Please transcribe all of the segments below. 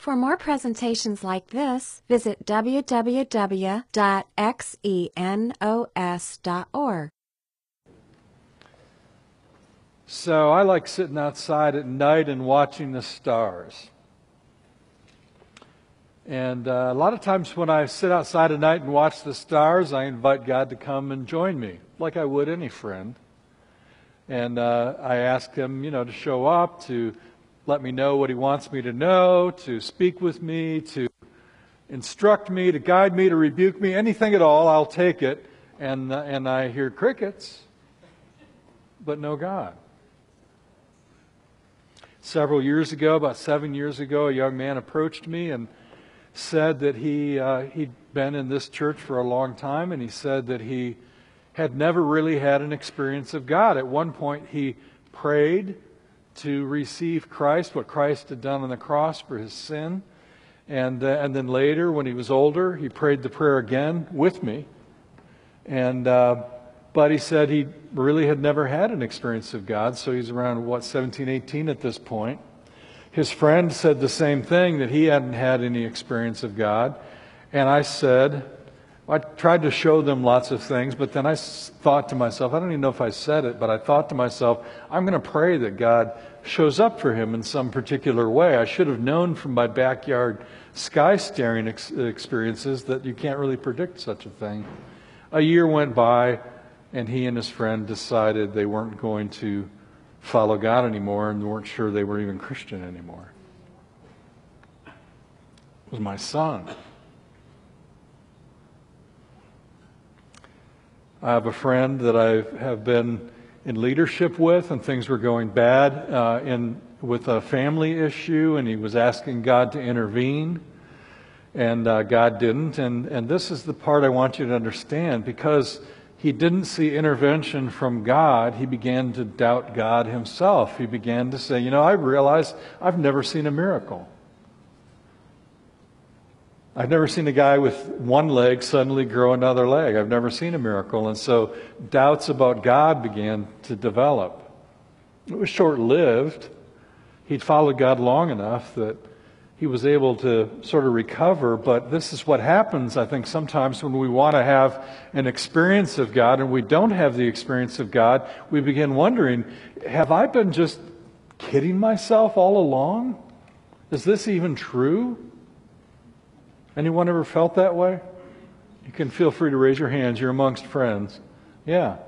For more presentations like this, visit www.xenos.org. So I like sitting outside at night and watching the stars. And a lot of times when I sit outside at night and watch the stars, I invite God to come and join me, like I would any friend. And I ask Him, to show up, to let me know what He wants me to know, to speak with me, to instruct me, to guide me, to rebuke me, anything at all, I'll take it. And I hear crickets, but no God. Several years ago, about 7 years ago, a young man approached me and said that he'd been in this church for a long time, and he said that he had never really had an experience of God. At one point, he prayed to receive Christ, what Christ had done on the cross for his sin. And then later, when he was older, he prayed the prayer again with me. But he said he really had never had an experience of God, so he's around, 17, 18 at this point. His friend said the same thing, that he hadn't had any experience of God. And I tried to show them lots of things, but then I thought to myself, I don't even know if I said it, but I thought to myself, I'm going to pray that God shows up for him in some particular way. I should have known from my backyard sky staring experiences that you can't really predict such a thing. A year went by, and he and his friend decided they weren't going to follow God anymore and weren't sure they were even Christian anymore. It was my son. I have a friend that I have been in leadership with, and things were going bad with a family issue, and he was asking God to intervene, and God didn't. And this is the part I want you to understand. Because he didn't see intervention from God, he began to doubt God himself. He began to say, I realize I've never seen a miracle. I've never seen a guy with one leg suddenly grow another leg. I've never seen a miracle. And so doubts about God began to develop. It was short-lived. He'd followed God long enough that he was able to sort of recover. But this is what happens, I think, sometimes when we want to have an experience of God and we don't have the experience of God, we begin wondering, have I been just kidding myself all along? Is this even true? Anyone ever felt that way? You can feel free to raise your hands. You're amongst friends. Yeah.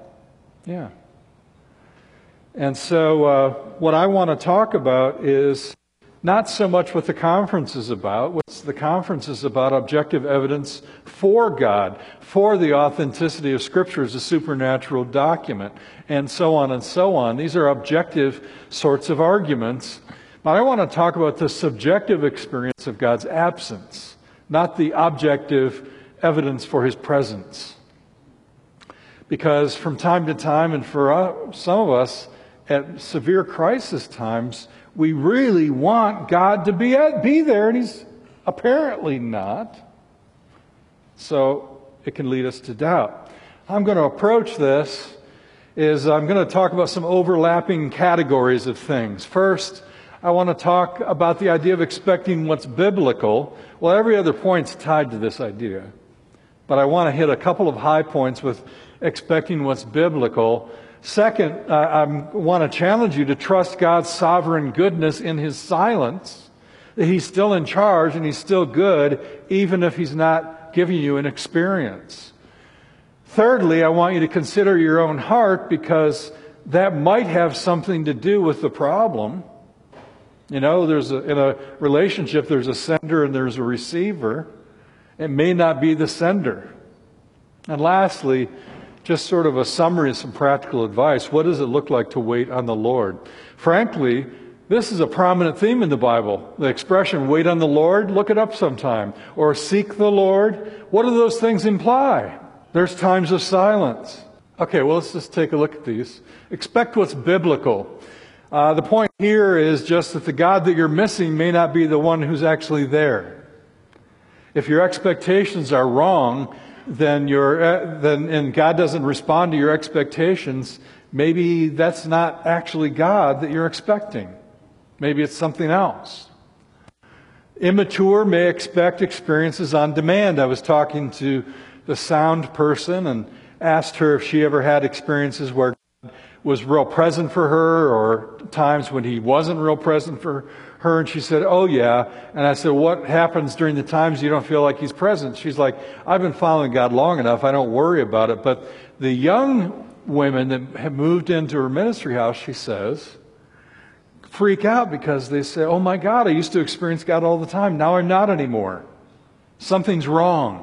And so what I want to talk about is not so much what the conference is about. What the conference is about, objective evidence for God, for the authenticity of Scripture as a supernatural document, and so on and so on. These are objective sorts of arguments. But I want to talk about the subjective experience of God's absence, not the objective evidence for His presence. Because from time to time, and for some of us at severe crisis times, we really want God to be there, and He's apparently not. So it can lead us to doubt. I'm going to approach this I'm going to talk about some overlapping categories of things. First, I want to talk about the idea of expecting what's biblical. Well, every other point's tied to this idea. But I want to hit a couple of high points with expecting what's biblical. Second, I want to challenge you to trust God's sovereign goodness in His silence, that He's still in charge and He's still good, even if He's not giving you an experience. Thirdly, I want you to consider your own heart, because that might have something to do with the problem. In a relationship, there's a sender and there's a receiver. It may not be the sender. And lastly, just sort of a summary of some practical advice. What does it look like to wait on the Lord? Frankly, this is a prominent theme in the Bible. The expression, wait on the Lord, look it up sometime. Or seek the Lord. What do those things imply? There's times of silence. Okay, well, let's just take a look at these. Expect what's biblical. The point here is just that the God that you're missing may not be the one who's actually there. If your expectations are wrong, and God doesn't respond to your expectations, maybe that's not actually God that you're expecting. Maybe it's something else. Immature may expect experiences on demand. I was talking to the sound person and asked her if she ever had experiences where God was real present for her or times when He wasn't real present for her. And she said, oh yeah. And I said, what happens during the times you don't feel like He's present? She's like, I've been following God long enough. I don't worry about it. But the young women that have moved into her ministry house, she says, freak out because they say, oh my God, I used to experience God all the time. Now I'm not anymore. Something's wrong.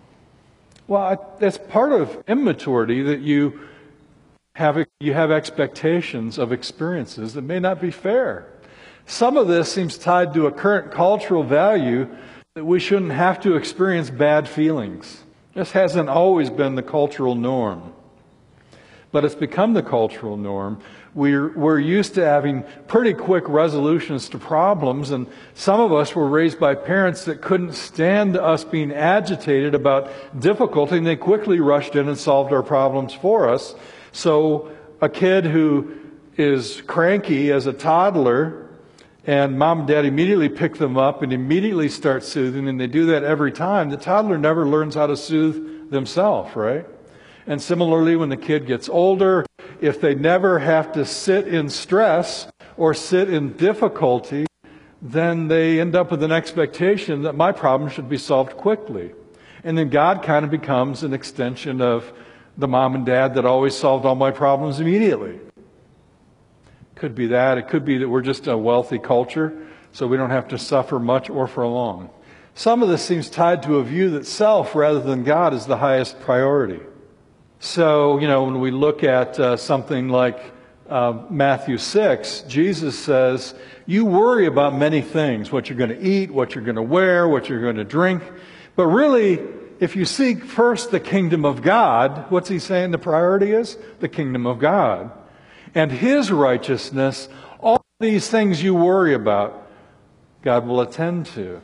Well, that's part of immaturity, that you have expectations of experiences that may not be fair. Some of this seems tied to a current cultural value that we shouldn't have to experience bad feelings. This hasn't always been the cultural norm, but it's become the cultural norm. We're used to having pretty quick resolutions to problems, and some of us were raised by parents that couldn't stand us being agitated about difficulty, and they quickly rushed in and solved our problems for us. So a kid who is cranky as a toddler, and mom and dad immediately pick them up and immediately start soothing, and they do that every time, the toddler never learns how to soothe themselves, right? And similarly, when the kid gets older, if they never have to sit in stress or sit in difficulty, then they end up with an expectation that my problem should be solved quickly. And then God kind of becomes an extension of the mom and dad that always solved all my problems immediately. Could be that. It could be that we're just a wealthy culture, so we don't have to suffer much or for long. Some of this seems tied to a view that self rather than God is the highest priority. So, when we look at something like Matthew 6, Jesus says, you worry about many things, what you're going to eat, what you're going to wear, what you're going to drink. But really, if you seek first the kingdom of God, what's He saying the priority is? The kingdom of God. And His righteousness, all these things you worry about, God will attend to.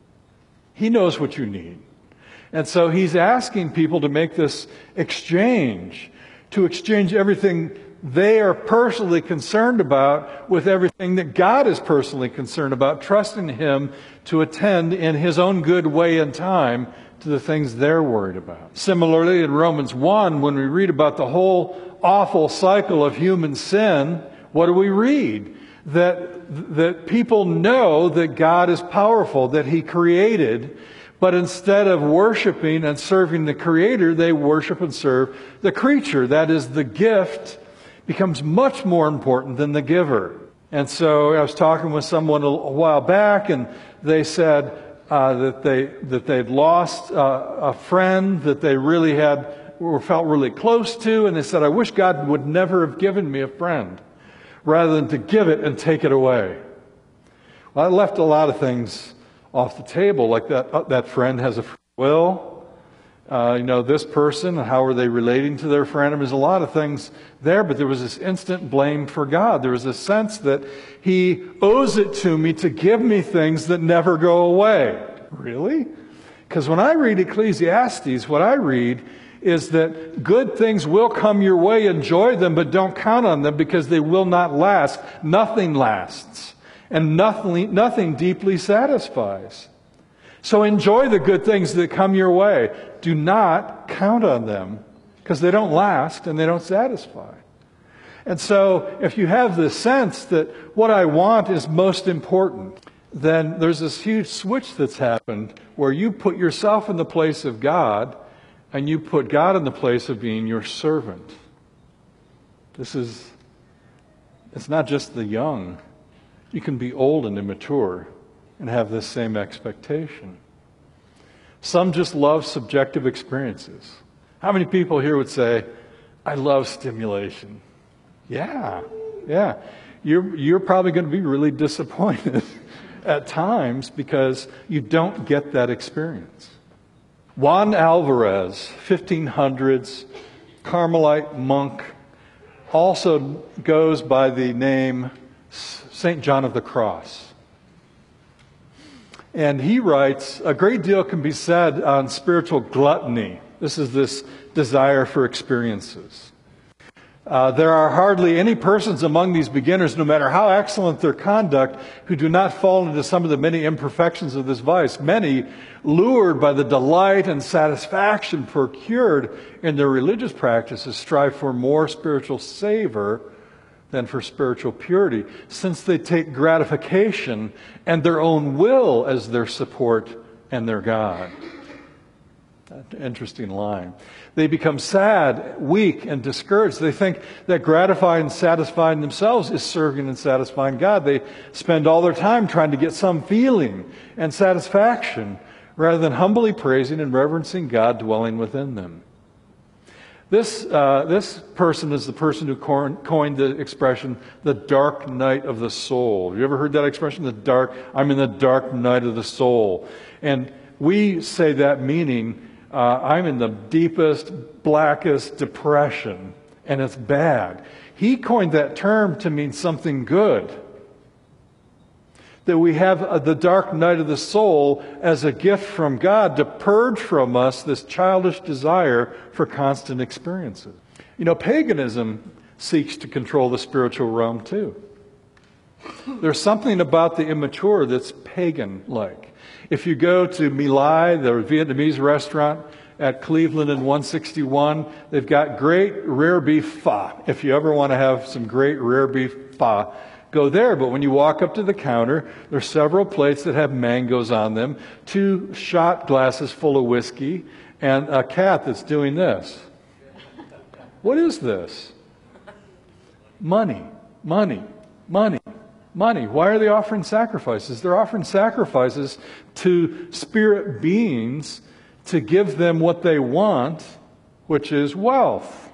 He knows what you need. And so He's asking people to make this exchange, to exchange everything they are personally concerned about with everything that God is personally concerned about, trusting Him to attend in His own good way and time to the things they're worried about. Similarly, in Romans 1, when we read about the whole awful cycle of human sin, what do we read? That people know that God is powerful, that He created, but instead of worshiping and serving the Creator, they worship and serve the creature. That is, the gift becomes much more important than the giver. And so I was talking with someone a while back, and they said that they'd lost a friend that they really felt really close to, and they said, I wish God would never have given me a friend, rather than to give it and take it away. Well, I left a lot of things off the table, like that friend has a free will. This person, and how are they relating to their friend? There's a lot of things there, but there was this instant blame for God. There was a sense that He owes it to me to give me things that never go away. Really? Because when I read Ecclesiastes, what I read is that good things will come your way, enjoy them, but don't count on them because they will not last. Nothing lasts. And nothing deeply satisfies. So enjoy the good things that come your way. Do not count on them because they don't last and they don't satisfy. And so if you have the sense that what I want is most important, then there's this huge switch that's happened where you put yourself in the place of God and you put God in the place of being your servant. It's not just the young. You can be old and immature and have this same expectation. Some just love subjective experiences. How many people here would say, I love stimulation? Yeah. You're probably going to be really disappointed at times because you don't get that experience. Juan Alvarez, 1500s, Carmelite monk, also goes by the name St. John of the Cross. And he writes, a great deal can be said on spiritual gluttony. This is this desire for experiences. There are hardly any persons among these beginners, no matter how excellent their conduct, who do not fall into some of the many imperfections of this vice. Many, lured by the delight and satisfaction procured in their religious practices, strive for more spiritual savor than for spiritual purity, since they take gratification and their own will as their support and their God. Interesting line. They become sad, weak, and discouraged. They think that gratifying and satisfying themselves is serving and satisfying God. They spend all their time trying to get some feeling and satisfaction rather than humbly praising and reverencing God dwelling within them. This person is the person who coined the expression, the dark night of the soul. You ever heard that expression? I'm in the dark night of the soul. And we say that meaning, I'm in the deepest, blackest depression, and it's bad. He coined that term to mean something good. That we have the dark night of the soul as a gift from God to purge from us this childish desire for constant experiences. You know, paganism seeks to control the spiritual realm too. There's something about the immature that's pagan-like. If you go to My Lai, the Vietnamese restaurant at Cleveland and 161, they've got great rare beef pho. If you ever want to have some great rare beef pho, go there. But when you walk up to the counter, there's several plates that have mangoes on them, 2 shot glasses full of whiskey, and a cat that's doing this. What is this? Money, money, money, money. Why are they offering sacrifices? They're offering sacrifices to spirit beings to give them what they want, which is wealth.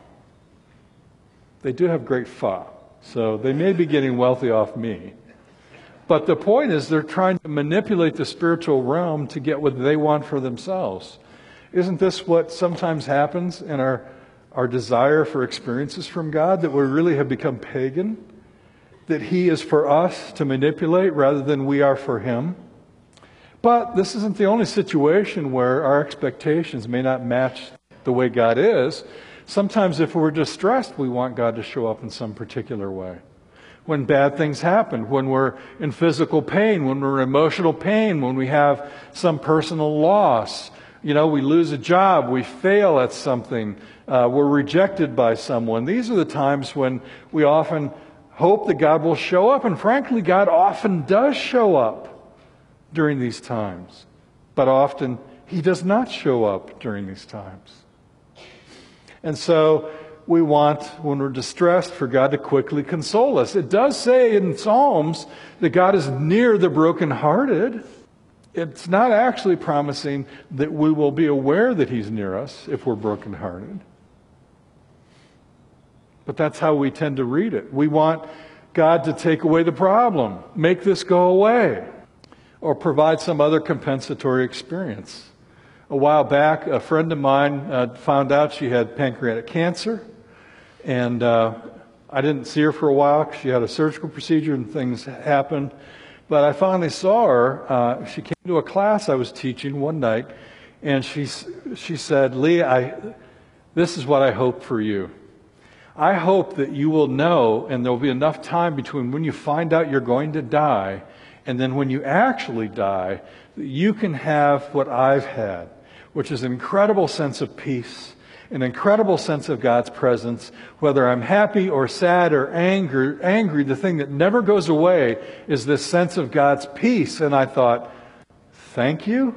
They do have great pho, so they may be getting wealthy off me. But the point is they're trying to manipulate the spiritual realm to get what they want for themselves. Isn't this what sometimes happens in our desire for experiences from God, that we really have become pagan? That He is for us to manipulate rather than we are for Him? But this isn't the only situation where our expectations may not match the way God is. Sometimes if we're distressed, we want God to show up in some particular way. When bad things happen, when we're in physical pain, when we're in emotional pain, when we have some personal loss, we lose a job, we fail at something, we're rejected by someone. These are the times when we often hope that God will show up. And frankly, God often does show up during these times. But often, He does not show up during these times. And so, we want, when we're distressed, for God to quickly console us. It does say in Psalms that God is near the brokenhearted. It's not actually promising that we will be aware that He's near us if we're brokenhearted. But that's how we tend to read it. We want God to take away the problem, make this go away, or provide some other compensatory experience. A while back, a friend of mine found out she had pancreatic cancer, and I didn't see her for a while because she had a surgical procedure and things happened. But I finally saw her. She came to a class I was teaching one night, and she said, "Lee, this is what I hope for you. I hope that you will know, and there will be enough time between when you find out you're going to die and then when you actually die, that you can have what I've had, which is an incredible sense of peace, an incredible sense of God's presence. Whether I'm happy or sad or angry, the thing that never goes away is this sense of God's peace." And I thought, thank you.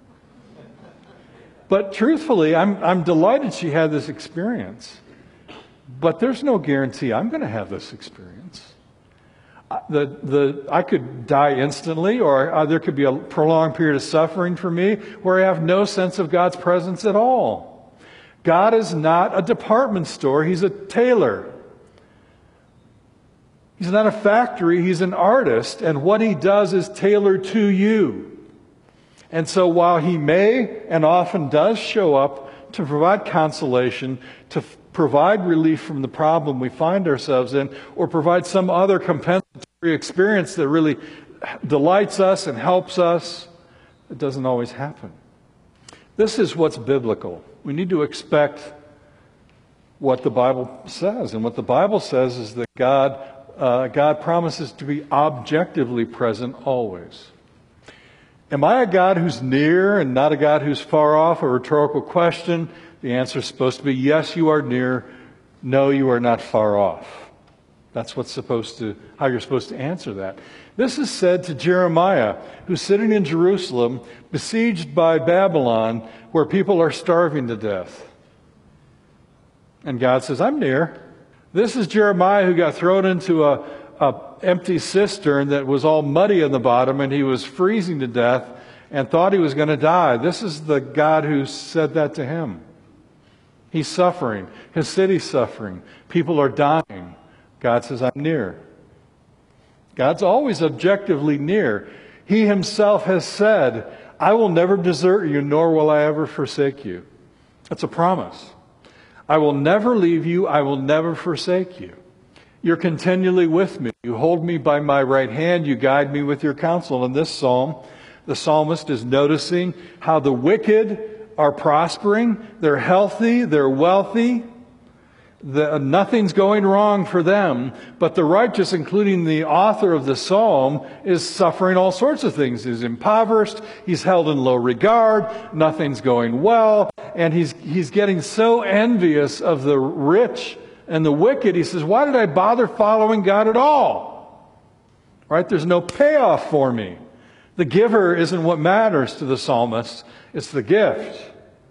But truthfully, I'm delighted she had this experience. But there's no guarantee I'm going to have this experience. I could die instantly, or there could be a prolonged period of suffering for me where I have no sense of God's presence at all. God is not a department store. He's a tailor. He's not a factory. He's an artist. And what He does is tailored to you. And so while He may and often does show up to provide consolation, to provide relief from the problem we find ourselves in, or provide some other compensatory experience that really delights us and helps us, it doesn't always happen. This is what's biblical. We need to expect what the Bible says. And what the Bible says is that God promises to be objectively present always. Am I a God who's near and not a God who's far off? A rhetorical question. The answer is supposed to be yes, you are near. No, you are not far off. That's how you're supposed to answer that. This is said to Jeremiah, who's sitting in Jerusalem, besieged by Babylon, where people are starving to death. And God says, I'm near. This is Jeremiah who got thrown into a empty cistern that was all muddy on the bottom, and he was freezing to death and thought he was going to die. This is the God who said that to him. He's suffering. His city's suffering. People are dying. God says, I'm near. God's always objectively near. He himself has said, I will never desert you, nor will I ever forsake you. That's a promise. I will never leave you. I will never forsake you. You're continually with me. You hold me by my right hand. You guide me with your counsel. In this psalm, the psalmist is noticing how the wicked are prospering. They're healthy. They're wealthy. Nothing's going wrong for them. But the righteous, including the author of the psalm, is suffering all sorts of things. He's impoverished. He's held in low regard. Nothing's going well. And he's getting so envious of the rich and the wicked. He says, why did I bother following God at all? Right? There's no payoff for me. The giver isn't what matters to the psalmist. It's the gift.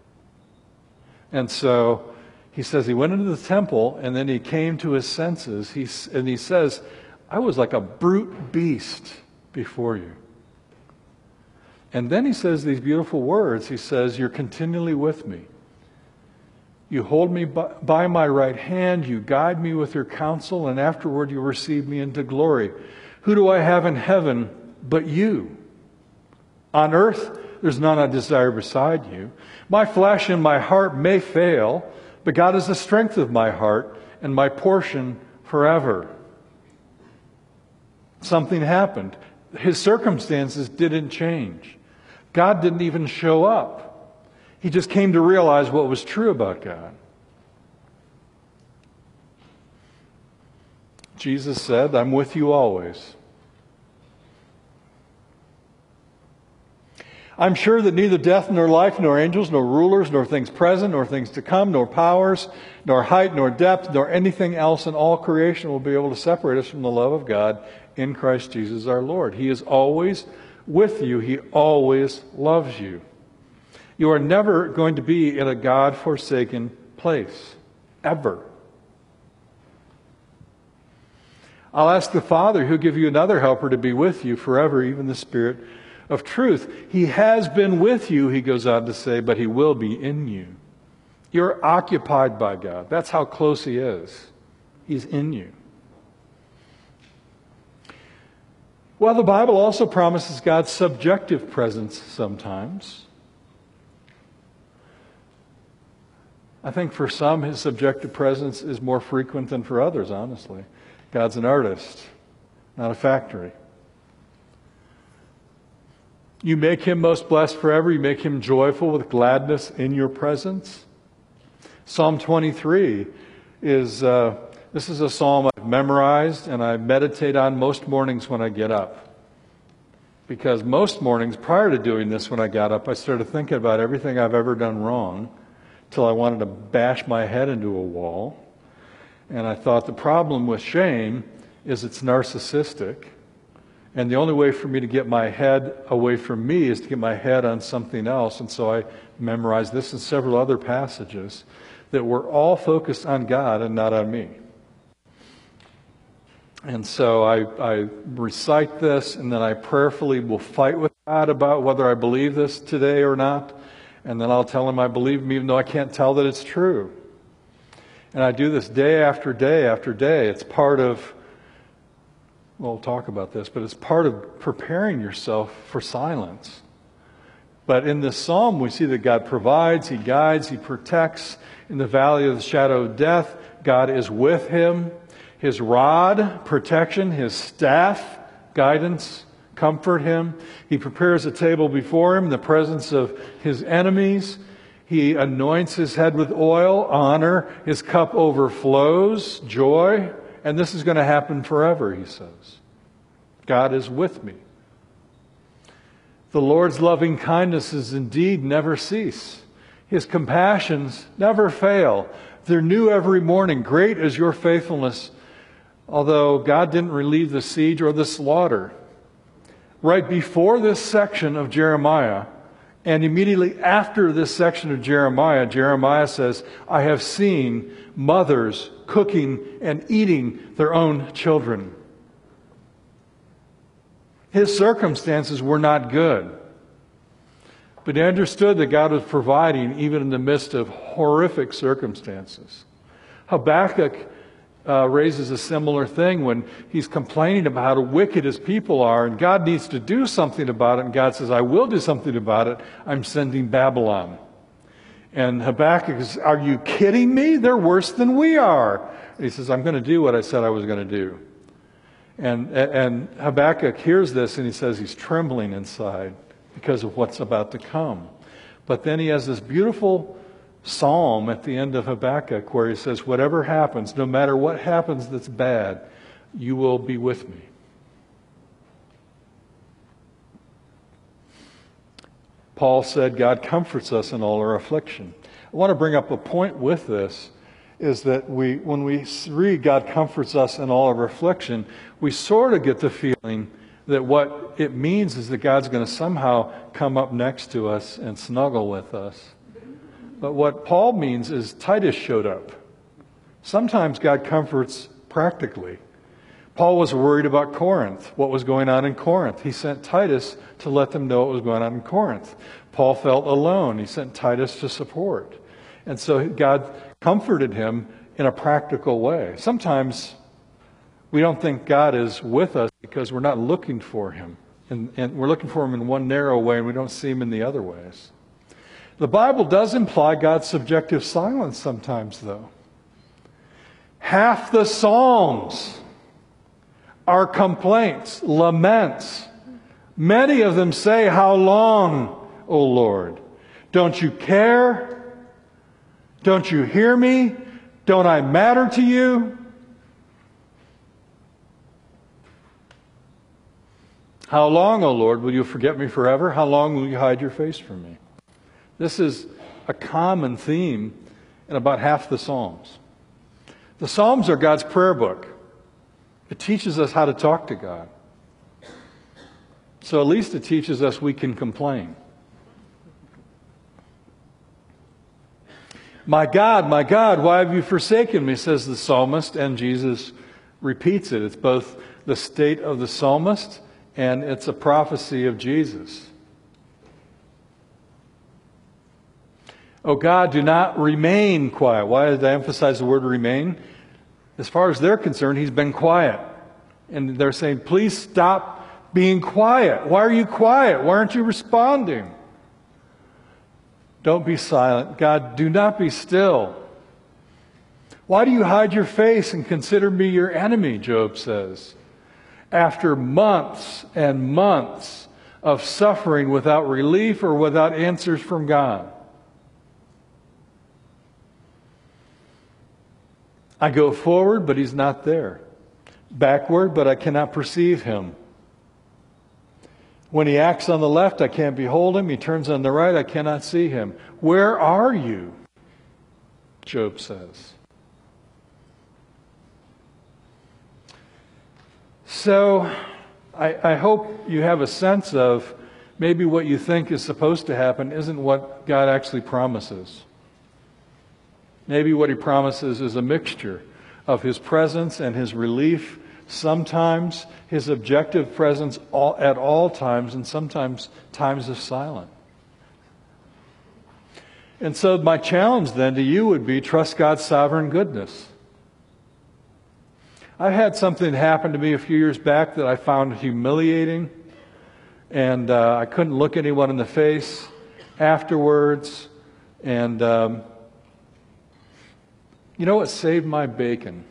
And so he says he went into the temple and then he came to his senses. And he says, I was like a brute beast before you. And then he says these beautiful words. He says, you're continually with me. You hold me by my right hand. You guide me with your counsel. And afterward you receive me into glory. Who do I have in heaven but you? On earth, there's none I desire beside you. My flesh and my heart may fail, but God is the strength of my heart and my portion forever. Something happened. His circumstances didn't change. God didn't even show up. He just came to realize what was true about God. Jesus said, I'm with you always. I'm sure that neither death nor life, nor angels, nor rulers, nor things present, nor things to come, nor powers, nor height, nor depth, nor anything else in all creation will be able to separate us from the love of God in Christ Jesus our Lord. He is always with you. He always loves you. You are never going to be in a God-forsaken place. Ever. I'll ask the Father, who'll give you another helper to be with you forever, even the Spirit of truth. He has been with you, he goes on to say, but he will be in you. You're occupied by God. That's how close he is. He's in you. Well, the Bible also promises God's subjective presence sometimes. I think for some, his subjective presence is more frequent than for others, honestly. God's an artist, not a factory. You make him most blessed forever. You make him joyful with gladness in your presence. Psalm 23 is, this is a psalm I've memorized and I meditate on most mornings when I get up. Because most mornings prior to doing this when I got up, I started thinking about everything I've ever done wrong till I wanted to bash my head into a wall. And I thought the problem with shame is it's narcissistic. And the only way for me to get my head away from me is to get my head on something else. And so I memorized this and several other passages that were all focused on God and not on me. And so I recite this, and then I prayerfully will fight with God about whether I believe this today or not. And then I'll tell him I believe him even though I can't tell that it's true. And I do this day after day after day. It's part of, we'll talk about this, but it's part of preparing yourself for silence. But in this psalm, we see that God provides, he guides, he protects. In the valley of the shadow of death, God is with him. His rod, protection, his staff, guidance, comfort him. He prepares a table before him in the presence of his enemies. He anoints his head with oil, honor. His cup overflows, joy. And this is going to happen forever, he says. God is with me. The Lord's loving kindnesses indeed never cease. His compassions never fail. They're new every morning. Great is your faithfulness, although God didn't relieve the siege or the slaughter. Right before this section of Jeremiah, and immediately after this section of Jeremiah, Jeremiah says, I have seen mothers cooking and eating their own children. His circumstances were not good. But he understood that God was providing even in the midst of horrific circumstances. Habakkuk raises a similar thing when he's complaining about how wicked his people are, and God needs to do something about it, and God says, I will do something about it. I'm sending Babylon. And Habakkuk says, are you kidding me? They're worse than we are. And he says, I'm going to do what I said I was going to do. And Habakkuk hears this, and he says he's trembling inside because of what's about to come. But then he has this beautiful psalm at the end of Habakkuk where he says, whatever happens, no matter what happens that's bad, you will be with me. Paul said God comforts us in all our affliction. I want to bring up a point with this, is that when we read God comforts us in all of our affliction, we sort of get the feeling that what it means is that God's going to somehow come up next to us and snuggle with us. But what Paul means is Titus showed up. Sometimes God comforts practically. Paul was worried about Corinth, what was going on in Corinth. He sent Titus to let them know what was going on in Corinth. Paul felt alone. He sent Titus to support. And so God comforted him in a practical way. Sometimes we don't think God is with us because we're not looking for him. And we're looking for him in one narrow way, and we don't see him in the other ways. The Bible does imply God's subjective silence sometimes, though. Half the Psalms are complaints, laments. Many of them say, how long, O Lord? Don't you care? Don't you hear me? Don't I matter to you? How long, O Lord, will you forget me forever? How long will you hide your face from me? This is a common theme in about half the Psalms. The Psalms are God's prayer book. It teaches us how to talk to God. So at least it teaches us we can complain. My God, why have you forsaken me, says the psalmist, and Jesus repeats it. It's both the state of the psalmist and it's a prophecy of Jesus. Oh God, do not remain quiet. Why did I emphasize the word remain? As far as they're concerned, he's been quiet. And they're saying, please stop being quiet. Why are you quiet? Why aren't you responding? Don't be silent. God, do not be still. Why do you hide your face and consider me your enemy, Job says. After months and months of suffering without relief or without answers from God. I go forward, but he's not there. Backward, but I cannot perceive him. When he acts on the left, I can't behold him. He turns on the right, I cannot see him. Where are you? Job says. So, I hope you have a sense of maybe what you think is supposed to happen isn't what God actually promises. Maybe what he promises is a mixture of his presence and his relief, sometimes his objective presence at all times, and sometimes times of silence. And so my challenge then to you would be trust God's sovereign goodness. I had something happen to me a few years back that I found humiliating, and I couldn't look anyone in the face afterwards. And you know what saved my bacon?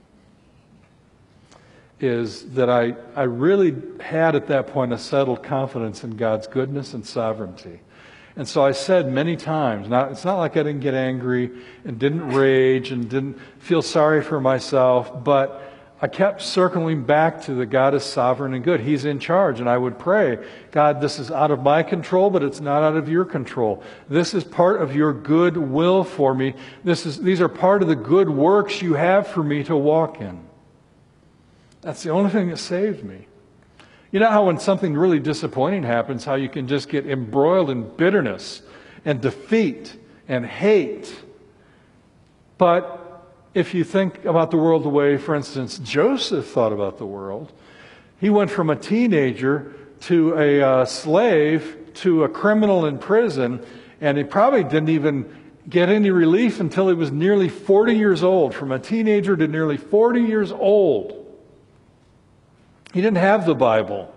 Is that I really had at that point a settled confidence in God's goodness and sovereignty. And so I said many times, it's not like I didn't get angry and didn't rage and didn't feel sorry for myself, but I kept circling back to the God is sovereign and good. He's in charge. And I would pray, God, this is out of my control, but it's not out of your control. This is part of your good will for me. These are part of the good works you have for me to walk in. That's the only thing that saved me. You know how when something really disappointing happens, how you can just get embroiled in bitterness and defeat and hate. But if you think about the world the way, for instance, Joseph thought about the world, he went from a teenager to a slave to a criminal in prison, and he probably didn't even get any relief until he was nearly 40 years old. From a teenager to nearly 40 years old. He didn't have the Bible.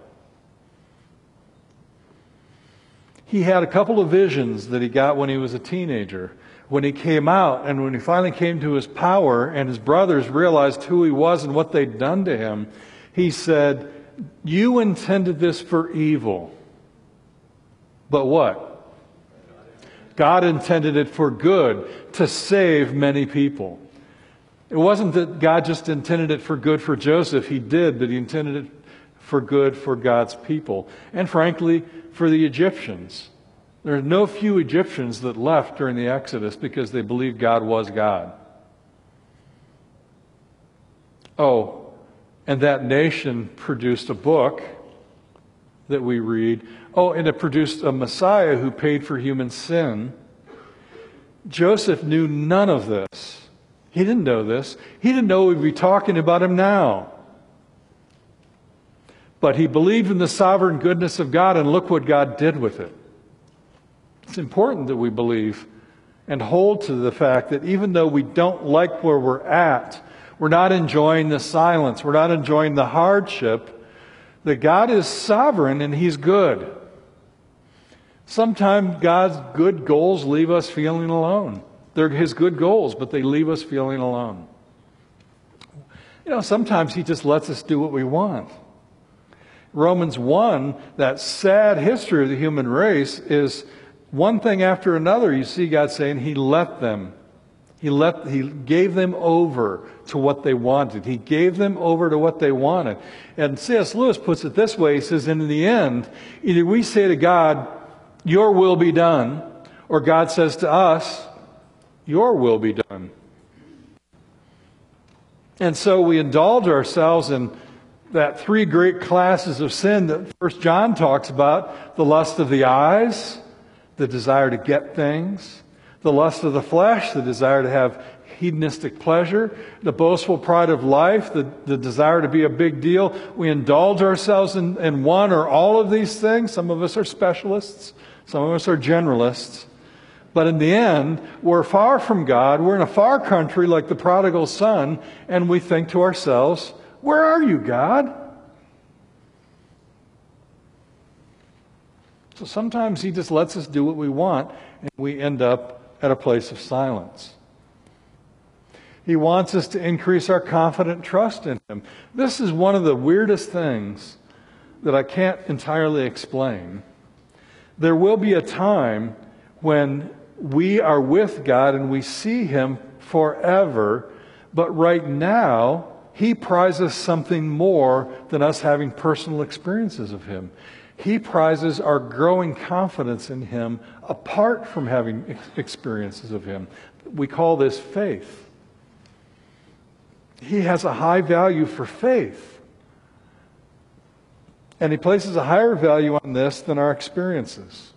He had a couple of visions that he got when he was a teenager. When he came out and when he finally came to his power and his brothers realized who he was and what they'd done to him, he said, you intended this for evil. But what? God intended it for good, to save many people. It wasn't that God just intended it for good for Joseph. He did, but he intended it for good for God's people. And frankly, for the Egyptians. There are no few Egyptians that left during the Exodus because they believed God was God. Oh, and that nation produced a book that we read. Oh, and it produced a Messiah who paid for human sin. Joseph knew none of this. He didn't know this. He didn't know we'd be talking about him now. But he believed in the sovereign goodness of God, and look what God did with it. It's important that we believe and hold to the fact that even though we don't like where we're at, we're not enjoying the silence, we're not enjoying the hardship, that God is sovereign and He's good. Sometimes God's good goals leave us feeling alone. They're His good goals, but they leave us feeling alone. You know, sometimes He just lets us do what we want. Romans 1, that sad history of the human race, is one thing after another. You see God saying He let them. He gave them over to what they wanted. He gave them over to what they wanted. And C.S. Lewis puts it this way. He says, in the end, either we say to God, your will be done, or God says to us, your will be done. And so we indulge ourselves in that three great classes of sin that 1 John talks about: the lust of the eyes, the desire to get things; the lust of the flesh, the desire to have hedonistic pleasure; the boastful pride of life, the desire to be a big deal. We indulge ourselves in one or all of these things. Some of us are specialists. Some of us are generalists. But in the end, we're far from God. We're in a far country like the prodigal son, and we think to ourselves, where are you, God? So sometimes He just lets us do what we want, and we end up at a place of silence. He wants us to increase our confident trust in Him. This is one of the weirdest things that I can't entirely explain. There will be a time when we are with God and we see Him forever, but right now, He prizes something more than us having personal experiences of Him. He prizes our growing confidence in Him apart from having experiences of Him. We call this faith. He has a high value for faith. And He places a higher value on this than our experiences.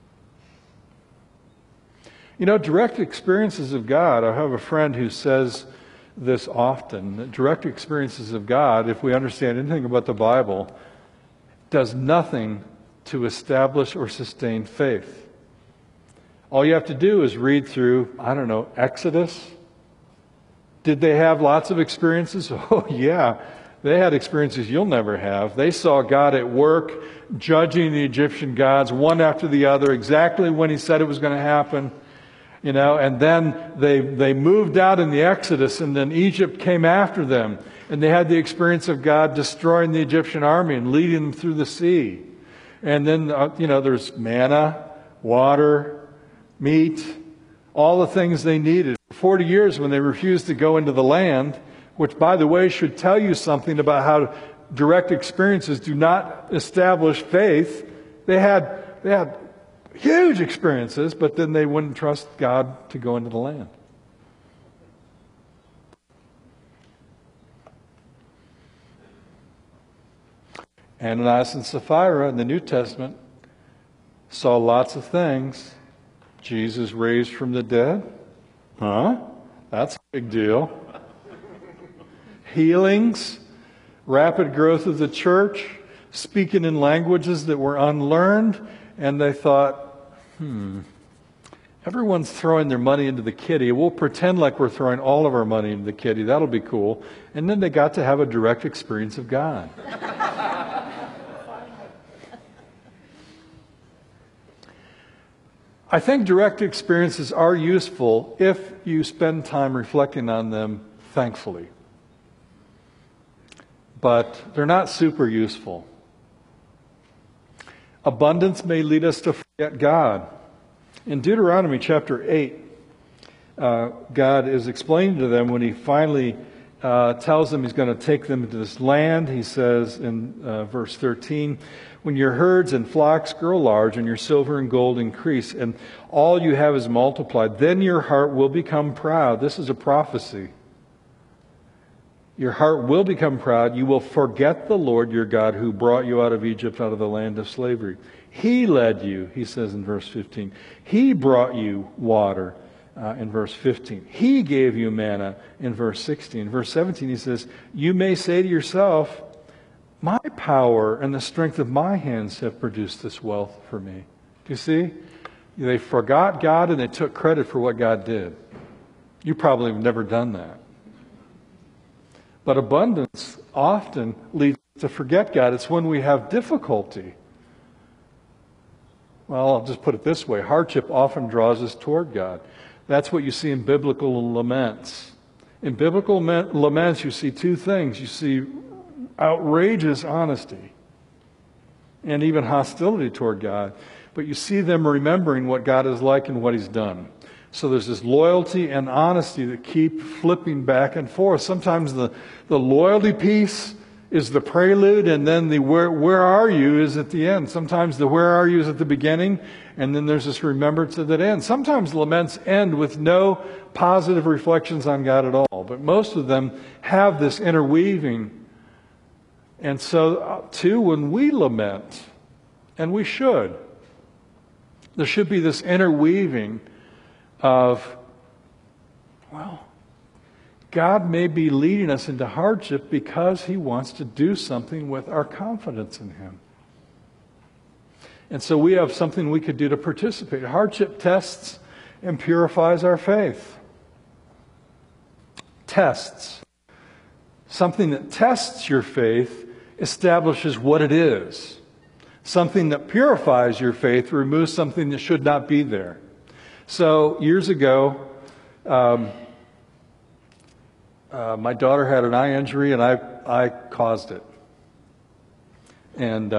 You know, direct experiences of God, I have a friend who says this often, that direct experiences of God, if we understand anything about the Bible, does nothing to establish or sustain faith. All you have to do is read through, Exodus. Did they have lots of experiences? Oh, yeah. They had experiences you'll never have. They saw God at work, judging the Egyptian gods one after the other, exactly when He said it was going to happen. You know, and then they moved out in the Exodus, and then Egypt came after them. And they had the experience of God destroying the Egyptian army and leading them through the sea. And then, there's manna water, meat, all the things they needed. For 40 years when they refused to go into the land, which, by the way, should tell you something about how direct experiences do not establish faith. They had huge experiences, but then they wouldn't trust God to go into the land. Ananias and Sapphira in the New Testament saw lots of things. Jesus raised from the dead. Huh? That's a big deal. Healings, rapid growth of the church, speaking in languages that were unlearned, and they thought, everyone's throwing their money into the kitty. We'll pretend like we're throwing all of our money into the kitty. That'll be cool. And then they got to have a direct experience of God. I think direct experiences are useful if you spend time reflecting on them thankfully. But they're not super useful. Abundance may lead us to forget God. In Deuteronomy chapter 8, God is explaining to them when He finally tells them He's going to take them to this land. He says in verse 13, when your herds and flocks grow large and your silver and gold increase and all you have is multiplied, then your heart will become proud. This is a prophecy. Your heart will become proud. You will forget the Lord your God who brought you out of Egypt, out of the land of slavery. He led you, he says in verse 15. He brought you water in verse 15. He gave you manna in verse 16. Verse 17 he says, you may say to yourself, my power and the strength of my hands have produced this wealth for me. Do you see? They forgot God and they took credit for what God did. You probably have never done that. But abundance often leads to forget God. It's when we have difficulty. Well, I'll just put it this way. Hardship often draws us toward God. That's what you see in biblical laments. In biblical laments, you see two things. You see outrageous honesty and even hostility toward God. But you see them remembering what God is like and what He's done. So there's this loyalty and honesty that keep flipping back and forth. Sometimes the loyalty piece is the prelude, and then the where are you is at the end. Sometimes the where are you is at the beginning, and then there's this remembrance at the end. Sometimes laments end with no positive reflections on God at all, but most of them have this interweaving. And so, too, when we lament, and we should, there should be this interweaving of, well, God may be leading us into hardship because He wants to do something with our confidence in Him. And so we have something we could do to participate. Hardship tests and purifies our faith. Tests. Something that tests your faith establishes what it is. Something that purifies your faith removes something that should not be there. So years ago, my daughter had an eye injury, and I caused it. And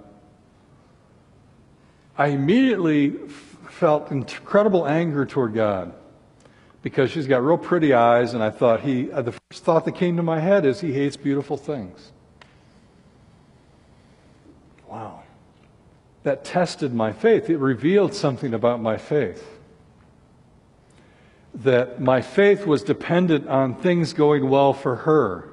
I immediately felt incredible anger toward God because she's got real pretty eyes, and I thought the first thought that came to my head is He hates beautiful things. Wow. That tested my faith. It revealed something about my faith. That my faith was dependent on things going well for her.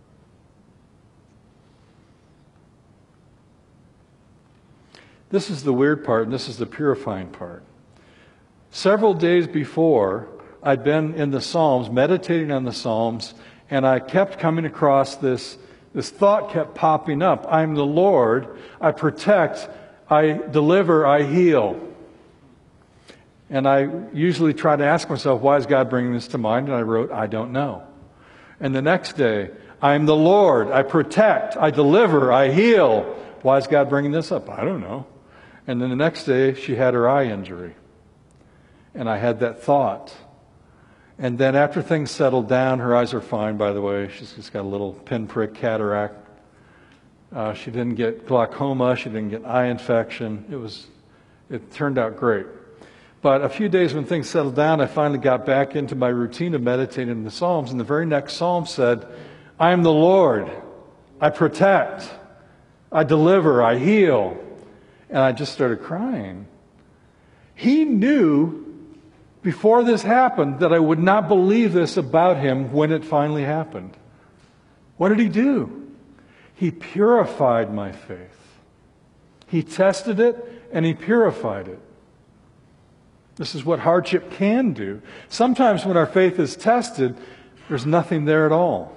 This is the weird part, and this is the purifying part. Several days before, I'd been in the Psalms, meditating on the Psalms, and I kept coming across this thought kept popping up. I'm the Lord, I protect, I deliver, I heal. And I usually try to ask myself, why is God bringing this to mind? And I wrote, I don't know. And the next day, I am the Lord. I protect. I deliver. I heal. Why is God bringing this up? I don't know. And then the next day, she had her eye injury. And I had that thought. And then after things settled down, her eyes are fine, by the way. She's just got a little pinprick cataract. She didn't get glaucoma. She didn't get eye infection. It turned out great. But a few days when things settled down, I finally got back into my routine of meditating in the Psalms, and the very next Psalm said, I am the Lord. I protect. I deliver. I heal. And I just started crying. He knew before this happened that I would not believe this about him when it finally happened. What did he do? He purified my faith. He tested it and he purified it. This is what hardship can do. Sometimes when our faith is tested, there's nothing there at all.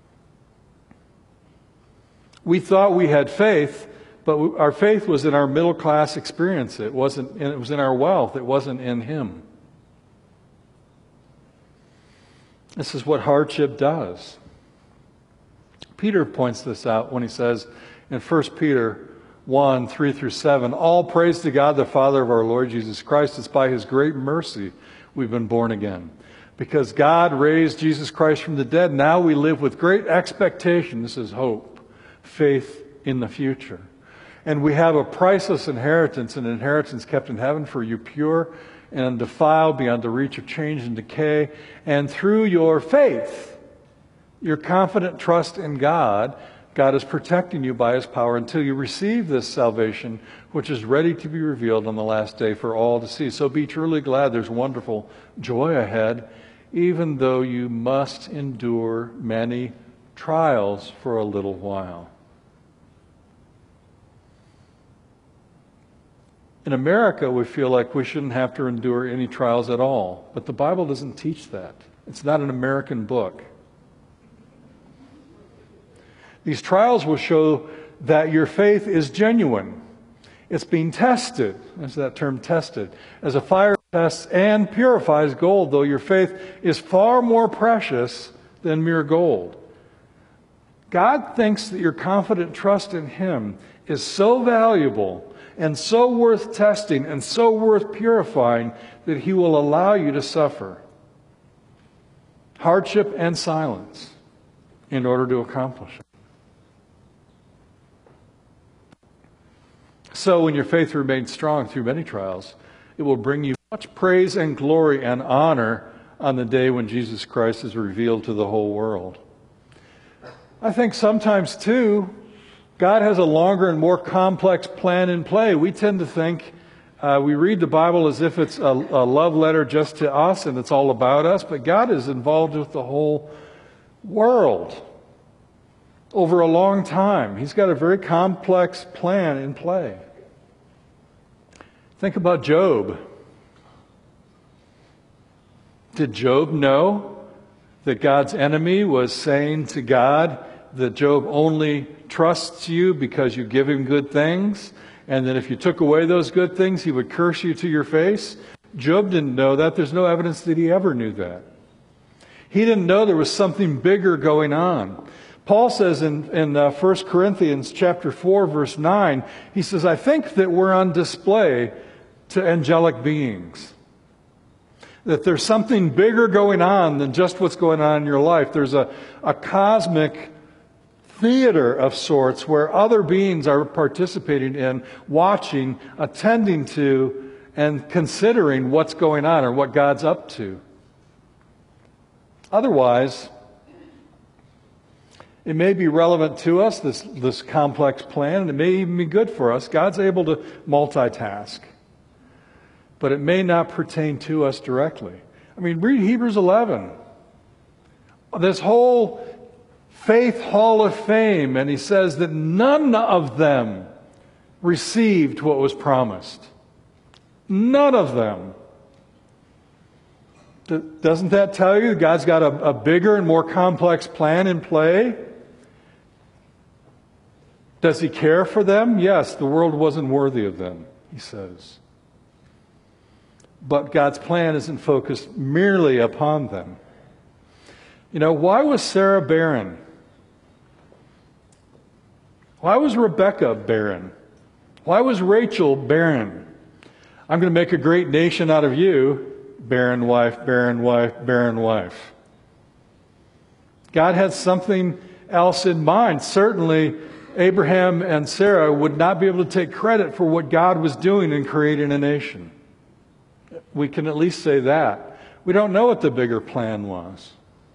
We thought we had faith, but our faith was in our middle class experience. It was in our wealth. It wasn't in Him. This is what hardship does. Peter points this out when he says in 1 Peter 1, 3 through 7, all praise to God the Father of our Lord Jesus Christ. It's by His great mercy we've been born again. Because God raised Jesus Christ from the dead, now we live with great expectation. This is hope, faith in the future. And we have a priceless inheritance, an inheritance kept in heaven for you, pure and undefiled, beyond the reach of change and decay. And through your faith, your confident trust in God, God is protecting you by His power until you receive this salvation, which is ready to be revealed on the last day for all to see. So be truly glad. There's wonderful joy ahead, even though you must endure many trials for a little while. In America, we feel like we shouldn't have to endure any trials at all. But the Bible doesn't teach that. It's not an American book. These trials will show that your faith is genuine. It's being tested. That's that term, tested. As a fire tests and purifies gold, though your faith is far more precious than mere gold. God thinks that your confident trust in Him is so valuable and so worth testing and so worth purifying that He will allow you to suffer hardship and silence in order to accomplish it. So when your faith remains strong through many trials, it will bring you much praise and glory and honor on the day when Jesus Christ is revealed to the whole world. I think sometimes, too, God has a longer and more complex plan in play. We tend to think we read the Bible as if it's a love letter just to us and it's all about us, but God is involved with the whole world over a long time. He's got a very complex plan in play. Think about Job. Did Job know that God's enemy was saying to God that Job only trusts you because you give him good things, and that if you took away those good things, he would curse you to your face? Job didn't know that. There's no evidence that he ever knew that. He didn't know there was something bigger going on. Paul says in 1 Corinthians chapter 4, verse 9, he says, I think that we're on display to angelic beings. That there's something bigger going on than just what's going on in your life. There's a cosmic theater of sorts where other beings are participating in, watching, attending to, and considering what's going on or what God's up to. Otherwise, it may be relevant to us, this complex plan, and it may even be good for us. God's able to multitask. But it may not pertain to us directly. I mean, read Hebrews 11. This whole faith hall of fame, and he says that none of them received what was promised. None of them. Doesn't that tell you God's got a bigger and more complex plan in play? Does He care for them? Yes, the world wasn't worthy of them, he says. But God's plan isn't focused merely upon them. You know, why was Sarah barren? Why was Rebecca barren? Why was Rachel barren? I'm going to make a great nation out of you, barren wife, barren wife, barren wife. God had something else in mind. Certainly, Abraham and Sarah would not be able to take credit for what God was doing in creating a nation. We can at least say that. We don't know what the bigger plan was.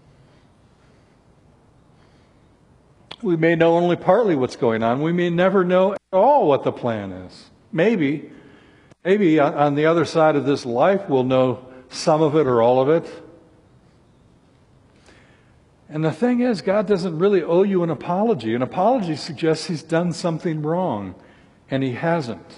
We may know only partly what's going on. We may never know at all what the plan is. Maybe on the other side of this life we'll know some of it or all of it. And the thing is, God doesn't really owe you an apology. An apology suggests He's done something wrong, and He hasn't.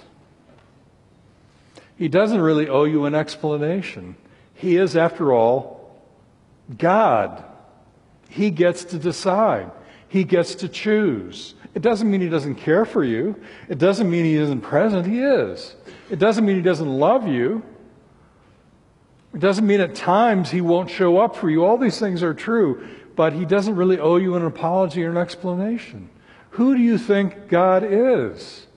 He doesn't really owe you an explanation. He is, after all, God. He gets to decide. He gets to choose. It doesn't mean He doesn't care for you. It doesn't mean He isn't present. He is. It doesn't mean He doesn't love you. It doesn't mean at times He won't show up for you. All these things are true, but He doesn't really owe you an apology or an explanation. Who do you think God is?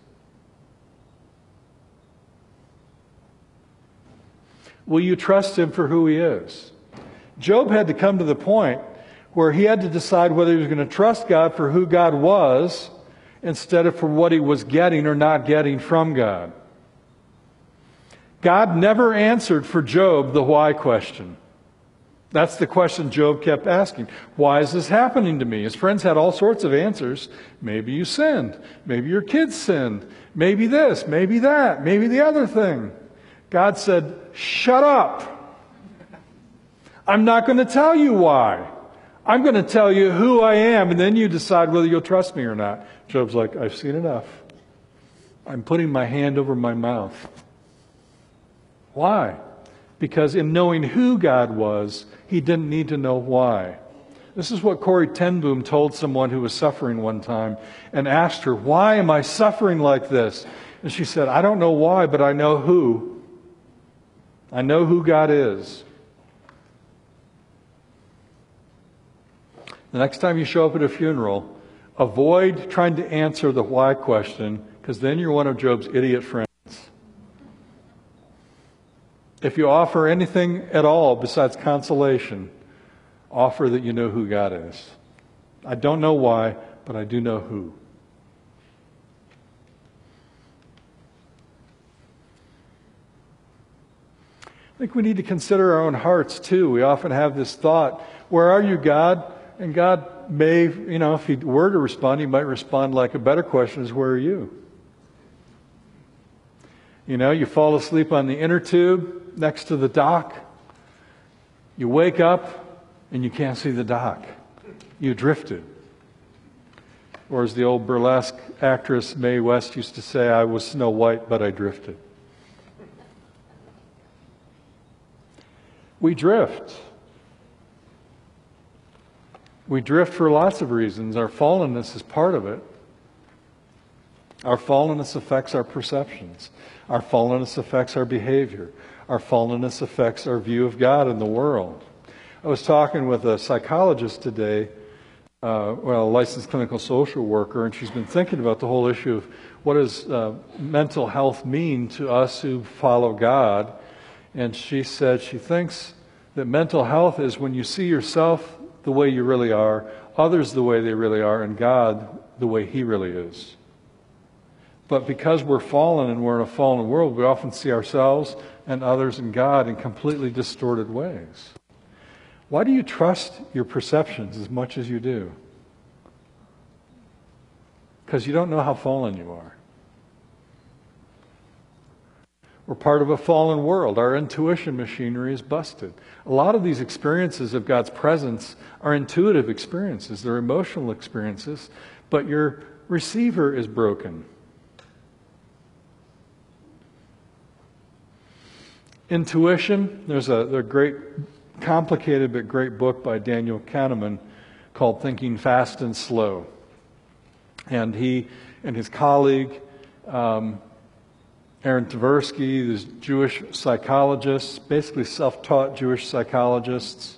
Will you trust Him for who He is? Job had to come to the point where he had to decide whether he was going to trust God for who God was instead of for what he was getting or not getting from God. God never answered for Job the why question. That's the question Job kept asking. Why is this happening to me? His friends had all sorts of answers. Maybe you sinned. Maybe your kids sinned. Maybe this, maybe that, maybe the other thing. God said, shut up. I'm not going to tell you why. I'm going to tell you who I am, and then you decide whether you'll trust me or not. Job's like, I've seen enough. I'm putting my hand over my mouth. Why? Because in knowing who God was, he didn't need to know why. This is what Corrie ten Boom told someone who was suffering one time and asked her, why am I suffering like this? And she said, I don't know why, but I know who. I know who God is. The next time you show up at a funeral, avoid trying to answer the why question, because then you're one of Job's idiot friends. If you offer anything at all besides consolation, offer that you know who God is. I don't know why, but I do know who. I think we need to consider our own hearts too. We often have this thought, where are you, God? And God may, if He were to respond, He might respond like a better question is, where are you? You fall asleep on the inner tube next to the dock. You wake up and you can't see the dock. You drifted. Or as the old burlesque actress Mae West used to say, I was Snow White, but I drifted. We drift. We drift for lots of reasons. Our fallenness is part of it. Our fallenness affects our perceptions. Our fallenness affects our behavior. Our fallenness affects our view of God and the world. I was talking with a psychologist today, a licensed clinical social worker, and she's been thinking about the whole issue of what does mental health mean to us who follow God. And she said she thinks that mental health is when you see yourself the way you really are, others the way they really are, and God the way He really is. But because we're fallen and we're in a fallen world, we often see ourselves and others and God in completely distorted ways. Why do you trust your perceptions as much as you do? Because you don't know how fallen you are. We're part of a fallen world. Our intuition machinery is busted. A lot of these experiences of God's presence are intuitive experiences. They're emotional experiences, but your receiver is broken. Intuition, there's a great, complicated but great book by Daniel Kahneman called Thinking Fast and Slow. And he and his colleague, Aaron Tversky, these Jewish psychologists, basically self-taught Jewish psychologists,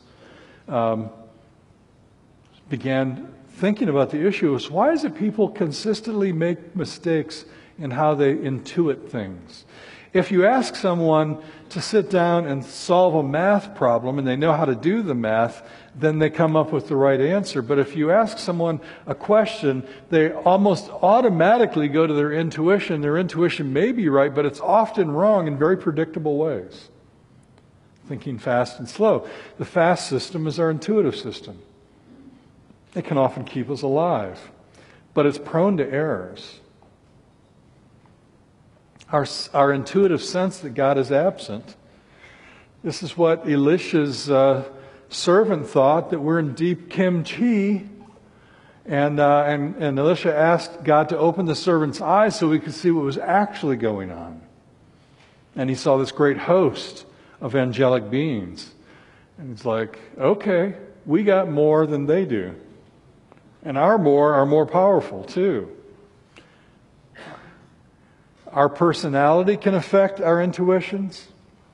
began thinking about the issue of why is it people consistently make mistakes in how they intuit things? If you ask someone to sit down and solve a math problem and they know how to do the math, then they come up with the right answer. But if you ask someone a question, they almost automatically go to their intuition. Their intuition may be right, but it's often wrong in very predictable ways. Thinking fast and slow. The fast system is our intuitive system. It can often keep us alive, but it's prone to errors. Our intuitive sense that God is absent. This is what Elisha's servant thought, that we're in deep kimchi. And Elisha asked God to open the servant's eyes so we could see what was actually going on. And he saw this great host of angelic beings. And he's like, okay, we got more than they do. And our more are more powerful too. Our personality can affect our intuitions.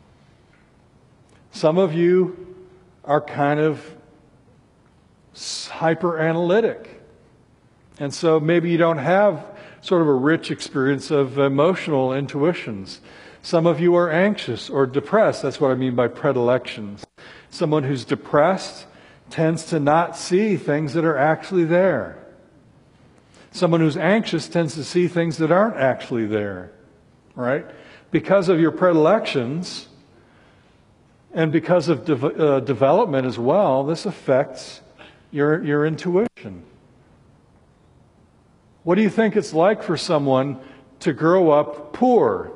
Some of you are kind of hyper-analytic. And so maybe you don't have sort of a rich experience of emotional intuitions. Some of you are anxious or depressed. That's what I mean by predilections. Someone who's depressed tends to not see things that are actually there. Someone who's anxious tends to see things that aren't actually there, right? Because of your predilections and because of development as well, this affects your intuition. What do you think it's like for someone to grow up poor?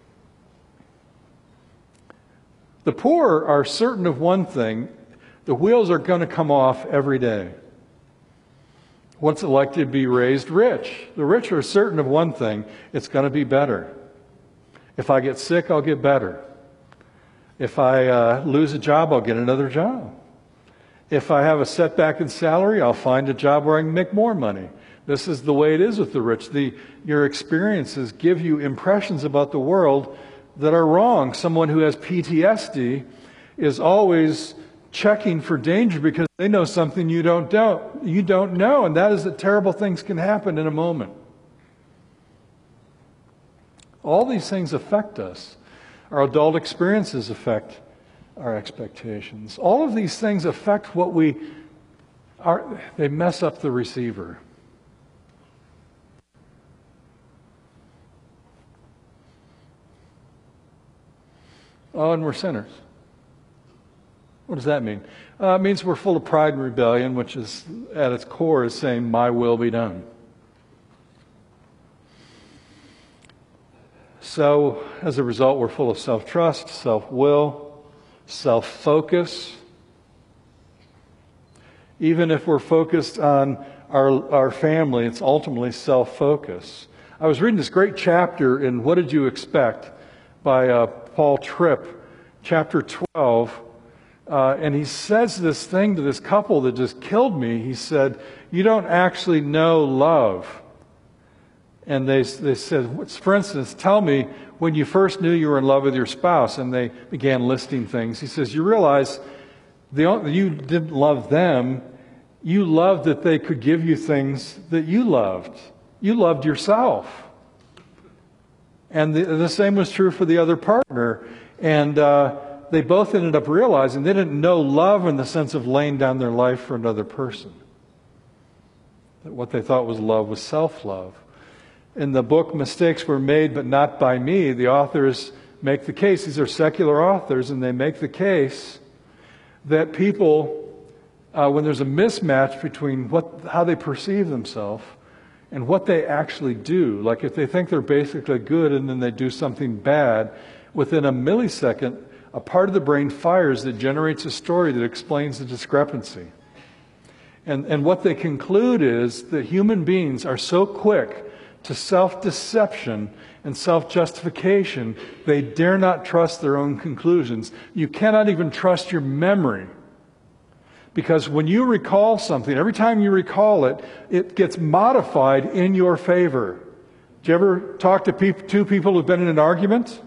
The poor are certain of one thing: the wheels are going to come off every day. What's it like to be raised rich? The rich are certain of one thing: it's going to be better. If I get sick, I'll get better. If I lose a job, I'll get another job. If I have a setback in salary, I'll find a job where I can make more money. This is the way it is with the rich. Your experiences give you impressions about the world that are wrong. Someone who has PTSD is always checking for danger because they know something you don't know, and that is that terrible things can happen in a moment. All these things affect us. Our adult experiences affect our expectations. All of these things affect what we are. They mess up the receiver. Oh, and we're sinners. What does that mean? It means we're full of pride and rebellion, which is at its core is saying, "My will be done." So, as a result, we're full of self-trust, self-will, self-focus. Even if we're focused on our family, it's ultimately self-focus. I was reading this great chapter in What Did You Expect by Paul Tripp, chapter 12. And he says this thing to this couple that just killed me. He said, "You don't actually know love." And they said, for instance, tell me when you first knew you were in love with your spouse. And they began listing things. He says, you realize you didn't love them. You loved that they could give you things that you loved. You loved yourself. And the same was true for the other partner. And they both ended up realizing they didn't know love in the sense of laying down their life for another person. That what they thought was love was self-love. In the book, Mistakes Were Made But Not By Me, the authors make the case, these are secular authors, and they make the case that people, when there's a mismatch between how they perceive themselves and what they actually do, like if they think they're basically good and then they do something bad, within a millisecond, a part of the brain fires that generates a story that explains the discrepancy. And what they conclude is that human beings are so quick to self-deception and self-justification, they dare not trust their own conclusions. You cannot even trust your memory. Because when you recall something, every time you recall it, it gets modified in your favor. Do you ever talk to two people who've been in an argument?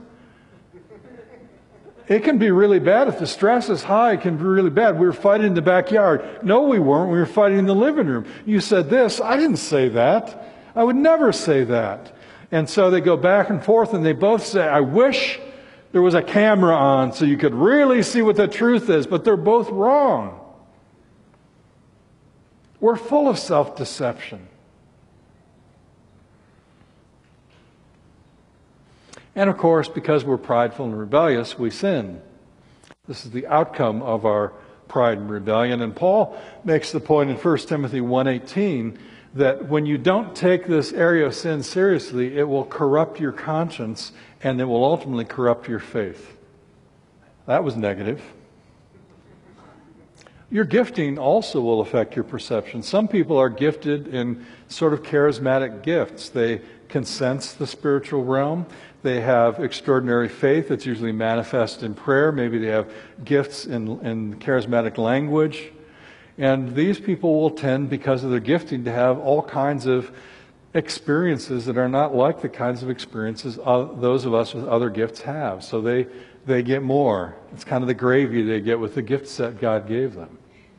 It can be really bad. If the stress is high, it can be really bad. We were fighting in the backyard. No, we weren't. We were fighting in the living room. You said this. I didn't say that. I would never say that. And so they go back and forth, and they both say, I wish there was a camera on so you could really see what the truth is, but they're both wrong. We're full of self-deception. And of course, because we're prideful and rebellious, we sin. This is the outcome of our pride and rebellion. And Paul makes the point in 1 Timothy 1:18 that when you don't take this area of sin seriously, it will corrupt your conscience and it will ultimately corrupt your faith. That was negative. Your gifting also will affect your perception. Some people are gifted in sort of charismatic gifts. They can sense the spiritual realm. They have extraordinary faith that's usually manifest in prayer. Maybe they have gifts in charismatic language. And these people will tend, because of their gifting, to have all kinds of experiences that are not like the kinds of experiences those of us with other gifts have. So they get more. It's kind of the gravy they get with the gift set God gave them.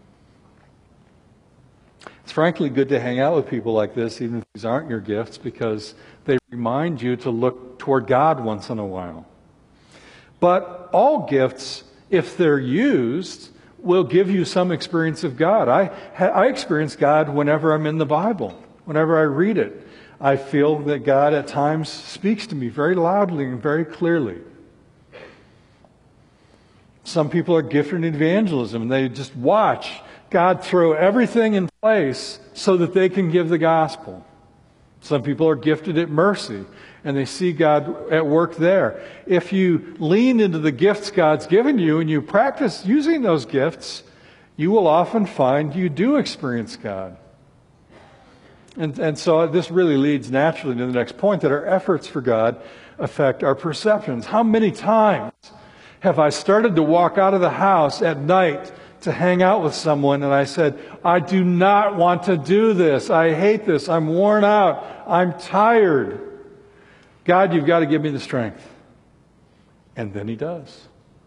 It's frankly good to hang out with people like this, even if these aren't your gifts, because they remind you to look toward God once in a while. But all gifts, if they're used, will give you some experience of God. I experience God whenever I'm in the Bible, whenever I read it. I feel that God at times speaks to me very loudly and very clearly. Some people are gifted in evangelism, and they just watch God throw everything in place so that they can give the gospel. Some people are gifted at mercy, and they see God at work there. If you lean into the gifts God's given you and you practice using those gifts, you will often find you do experience God. And so this really leads naturally to the next point, that our efforts for God affect our perceptions. How many times have I started to walk out of the house at night to hang out with someone, and I said, I do not want to do this. I hate this. I'm worn out. I'm tired. God, you've got to give me the strength. And then He does.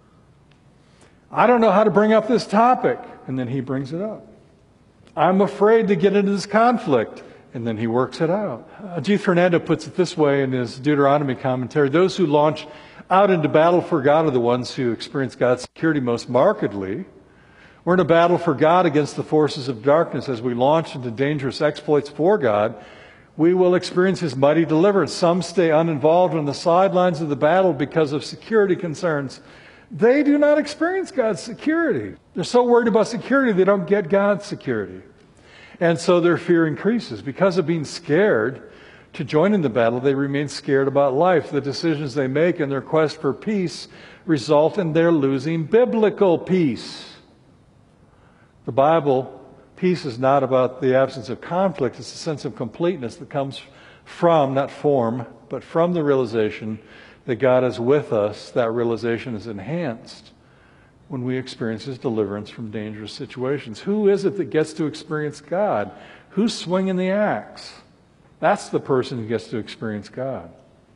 I don't know how to bring up this topic. And then He brings it up. I'm afraid to get into this conflict. And then He works it out. G. Fernando puts it this way in his Deuteronomy commentary. Those who launch out into battle for God are the ones who experience God's security most markedly. We're in a battle for God against the forces of darkness. As we launch into dangerous exploits for God, we will experience His mighty deliverance. Some stay uninvolved on the sidelines of the battle because of security concerns. They do not experience God's security. They're so worried about security, they don't get God's security. And so their fear increases. Because of being scared to join in the battle, they remain scared about life. The decisions they make in their quest for peace result in their losing biblical peace. The Bible, peace is not about the absence of conflict. It's a sense of completeness that comes from, not from, but from the realization that God is with us. That realization is enhanced when we experience His deliverance from dangerous situations. Who is it that gets to experience God? Who's swinging the axe? That's the person who gets to experience God.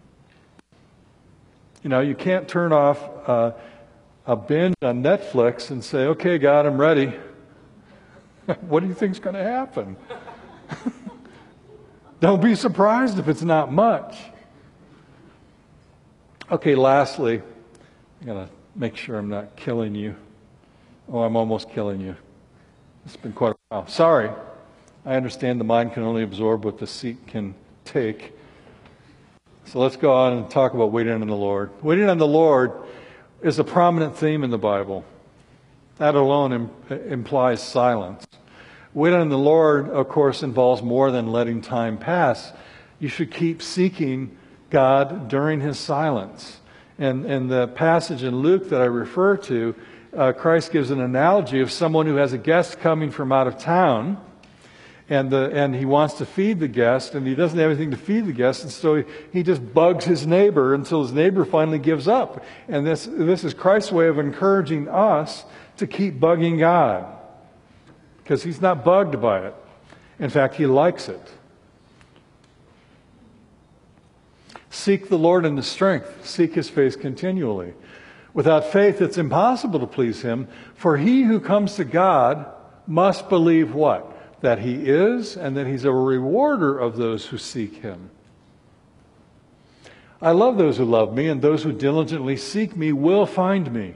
You know, you can't turn off a binge on Netflix and say, okay, God, I'm ready. What do you think's going to happen? Don't be surprised if it's not much. Okay, lastly, I got to make sure I'm not killing you. Oh, I'm almost killing you. It's been quite a while. Sorry. I understand the mind can only absorb what the seat can take. So let's go on and talk about waiting on the Lord. Waiting on the Lord is a prominent theme in the Bible. That alone implies silence. Waiting on the Lord, of course, involves more than letting time pass. You should keep seeking God during His silence. And the passage in Luke that I refer to, Christ gives an analogy of someone who has a guest coming from out of town, and he wants to feed the guest, and he doesn't have anything to feed the guest, and so he just bugs his neighbor until his neighbor finally gives up. And this is Christ's way of encouraging us to keep bugging God, because He's not bugged by it. In fact, He likes it. Seek the Lord in His strength. Seek His face continually. Without faith, it's impossible to please Him, for he who comes to God must believe what? That He is, and that He's a rewarder of those who seek Him. I love those who love me, and those who diligently seek me will find me.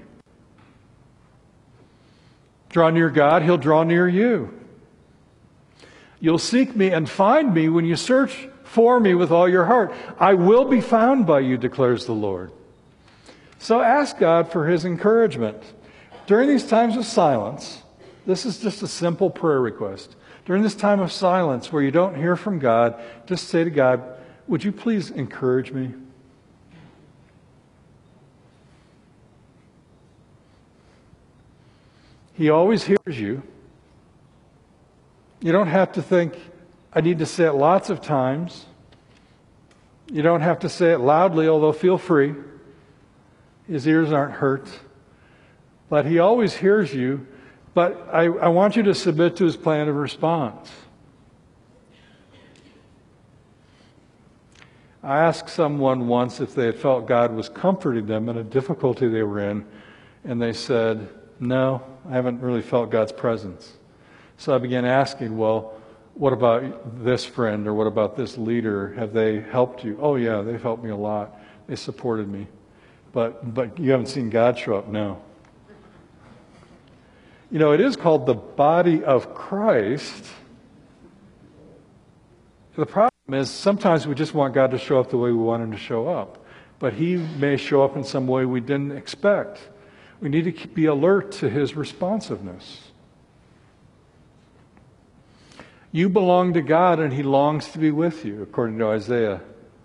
Draw near God, He'll draw near you. You'll seek me and find me when you search for me with all your heart. I will be found by you, declares the Lord. So ask God for His encouragement. During these times of silence, this is just a simple prayer request. During this time of silence where you don't hear from God, just say to God, would you please encourage me? He always hears you. You don't have to think, I need to say it lots of times. You don't have to say it loudly, although feel free. His ears aren't hurt. But He always hears you. But I want you to submit to His plan of response. I asked someone once if they had felt God was comforting them in a difficulty they were in, and they said, no, I haven't really felt God's presence. So I began asking, well, what about this friend or what about this leader? Have they helped you? Oh yeah, they've helped me a lot. They supported me. But you haven't seen God show up? No. You know, it is called the body of Christ. The problem is sometimes we just want God to show up the way we want Him to show up. But He may show up in some way we didn't expect. We need to be alert to His responsiveness. You belong to God and He longs to be with you, according to Isaiah.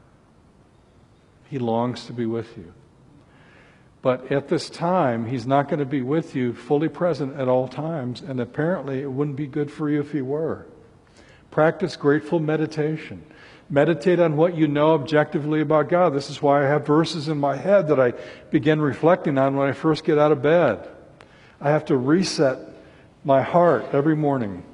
He longs to be with you. But at this time, He's not going to be with you fully present at all times, and apparently it wouldn't be good for you if He were. Practice grateful meditation. Meditate on what you know objectively about God. This is why I have verses in my head that I begin reflecting on when I first get out of bed. I have to reset my heart every morning.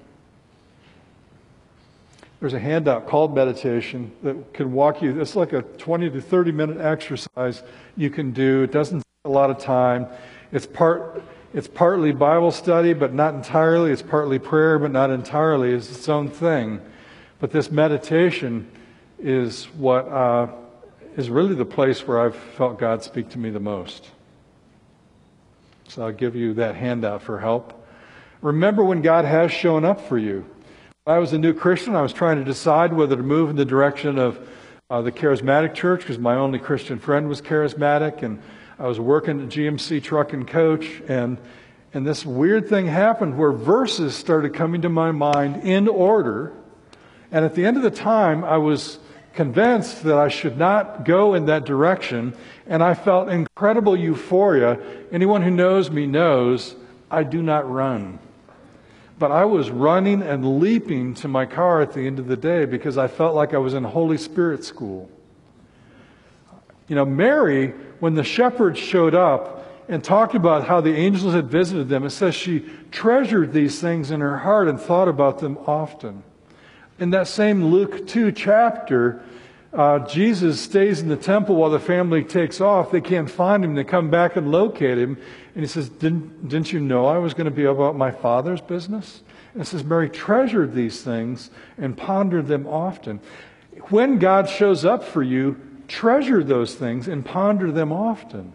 There's a handout called meditation that can walk you. It's like a 20 to 30 minute exercise you can do. It doesn't take a lot of time. It's partly Bible study, but not entirely. It's partly prayer, but not entirely. It's its own thing. But this meditation is what is really the place where I've felt God speak to me the most. So I'll give you that handout for help. Remember when God has shown up for you. When I was a new Christian, I was trying to decide whether to move in the direction of the charismatic church because my only Christian friend was charismatic, and I was working at GMC Truck and Coach, and this weird thing happened where verses started coming to my mind in order, and at the end of the time, I was convinced that I should not go in that direction, and I felt incredible euphoria. Anyone who knows me knows I do not run. But I was running and leaping to my car at the end of the day because I felt like I was in Holy Spirit school. You know, Mary, when the shepherds showed up and talked about how the angels had visited them, it says she treasured these things in her heart and thought about them often. In that same Luke 2 chapter, Jesus stays in the temple while the family takes off. They can't find Him. They come back and locate Him. And He says, didn't you know I was going to be about my Father's business? And it says, Mary treasured these things and pondered them often. When God shows up for you, treasure those things and ponder them often.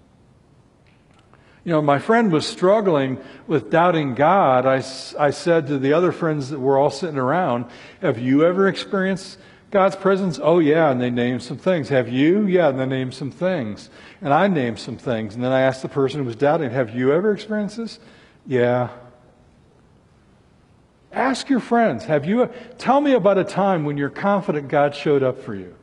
You know, my friend was struggling with doubting God. I said to the other friends that were all sitting around, have you ever experienced God's presence? Oh, yeah, and they named some things. Have you? Yeah, and they named some things. And I named some things. And then I asked the person who was doubting, have you ever experienced this? Yeah. Ask your friends, tell me about a time when you're confident God showed up for you.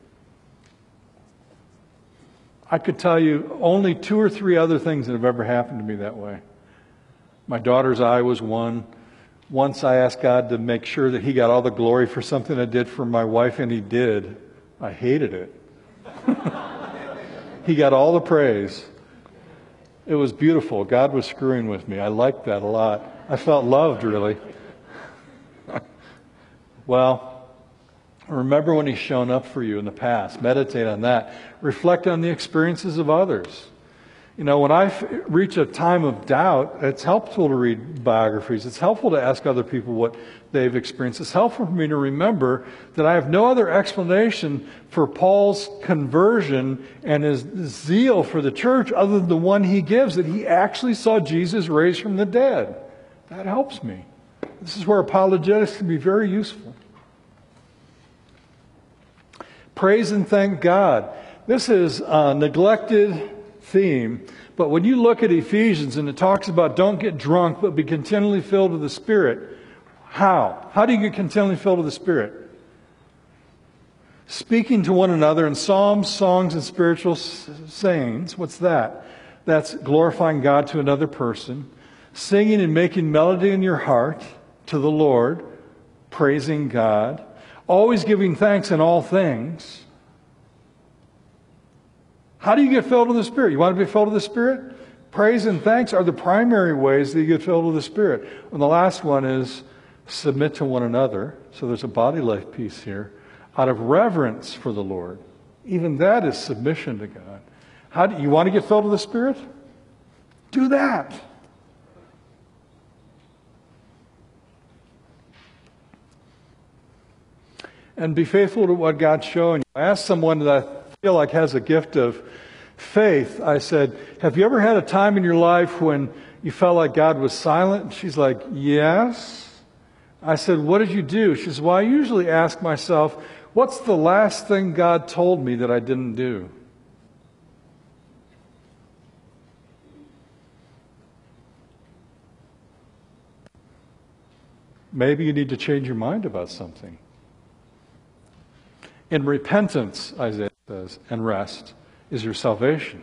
I could tell you only 2 or 3 other things that have ever happened to me that way. My daughter's eye was one. Once I asked God to make sure that He got all the glory for something I did for my wife, and He did. I hated it. He got all the praise. It was beautiful. God was screwing with me. I liked that a lot. I felt loved, really. Well, remember when He's shown up for you in the past. Meditate on that. Reflect on the experiences of others. You know, when I reach a time of doubt, it's helpful to read biographies. It's helpful to ask other people what they've experienced. It's helpful for me to remember that I have no other explanation for Paul's conversion and his zeal for the church other than the one he gives, that he actually saw Jesus raised from the dead. That helps me. This is where apologetics can be very useful. Praise and thank God. This is a neglected theme, but when you look at Ephesians and it talks about don't get drunk but be continually filled with the Spirit, how do you get continually filled with the Spirit? Speaking to one another in psalms, songs, and spiritual sayings. What's that? That's glorifying God to another person, singing and making melody in your heart to the Lord, praising God, always giving thanks in all things. How do you get filled with the Spirit? You want to be filled with the Spirit? Praise and thanks are the primary ways that you get filled with the Spirit. And the last one is submit to one another. So there's a body life piece here. Out of reverence for the Lord. Even that is submission to God. How do you want to get filled with the Spirit? Do that. And be faithful to what God's showing you. I asked someone that I feel like has a gift of faith. I said, have you ever had a time in your life when you felt like God was silent? And she's like, yes. I said, what did you do? She says, well, I usually ask myself, what's the last thing God told me that I didn't do? Maybe you need to change your mind about something. In repentance, Isaiah says, and rest is your salvation.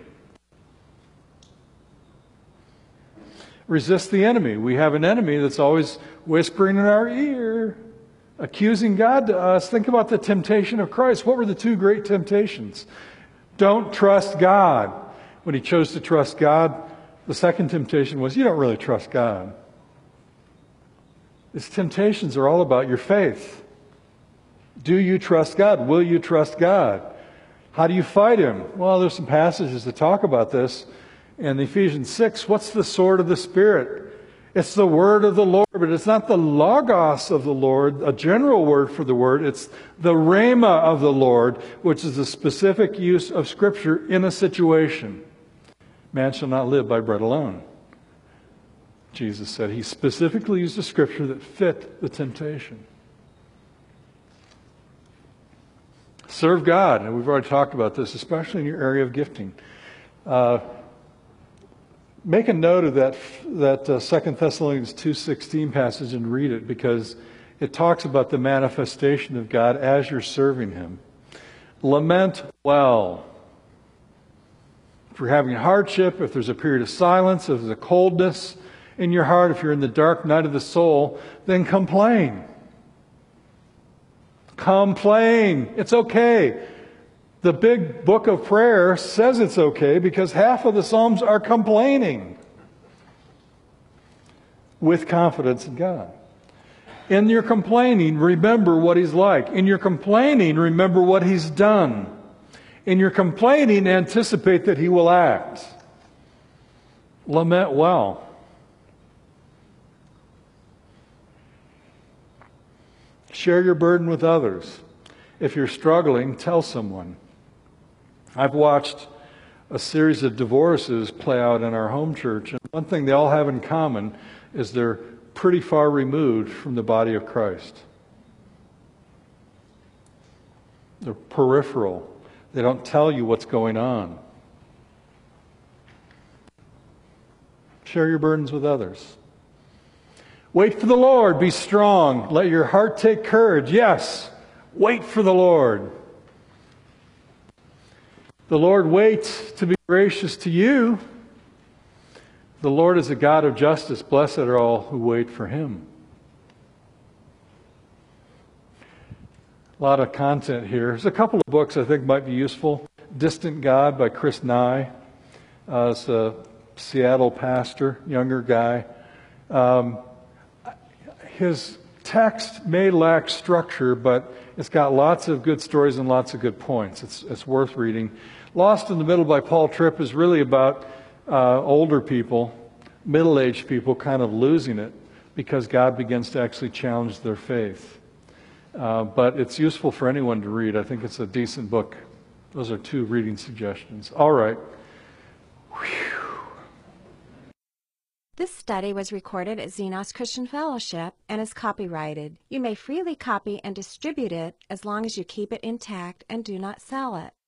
Resist the enemy. We have an enemy that's always whispering in our ear, accusing God to us. Think about the temptation of Christ. What were the two great temptations? Don't trust God. When he chose to trust God, the second temptation was, you don't really trust God. These temptations are all about your faith. Do you trust God? Will you trust God? How do you fight him? Well, there's some passages that talk about this. In Ephesians 6, what's the sword of the Spirit? It's the word of the Lord, but it's not the logos of the Lord, a general word for the word. It's the rhema of the Lord, which is a specific use of Scripture in a situation. Man shall not live by bread alone. Jesus said he specifically used a Scripture that fit the temptation. Serve God, and we've already talked about this, especially in your area of gifting. Make a note of that 2 Thessalonians 2:16 passage and read it, because it talks about the manifestation of God as you're serving him. Lament well. If you're having hardship, if there's a period of silence, if there's a coldness in your heart, if you're in the dark night of the soul, then complain. Complain. It's okay. The big book of prayer says it's okay because half of the Psalms are complaining with confidence in God. In your complaining, remember what he's like. In your complaining, remember what he's done. In your complaining, anticipate that he will act. Lament well. Share your burden with others. If you're struggling, tell someone. I've watched a series of divorces play out in our home church, and one thing they all have in common is they're pretty far removed from the body of Christ. They're peripheral. They don't tell you what's going on. Share your burdens with others. Wait for the Lord. Be strong. Let your heart take courage. Yes, wait for the Lord. The Lord waits to be gracious to you. The Lord is a God of justice. Blessed are all who wait for him. A lot of content here. There's a couple of books I think might be useful. Distant God by Chris Nye. It's a Seattle pastor, younger guy. His text may lack structure, but it's got lots of good stories and lots of good points. It's worth reading. Lost in the Middle by Paul Tripp is really about older people, middle-aged people kind of losing it because God begins to actually challenge their faith. But it's useful for anyone to read. I think it's a decent book. Those are 2 reading suggestions. All right. Whew. This study was recorded at Xenos Christian Fellowship and is copyrighted. You may freely copy and distribute it as long as you keep it intact and do not sell it.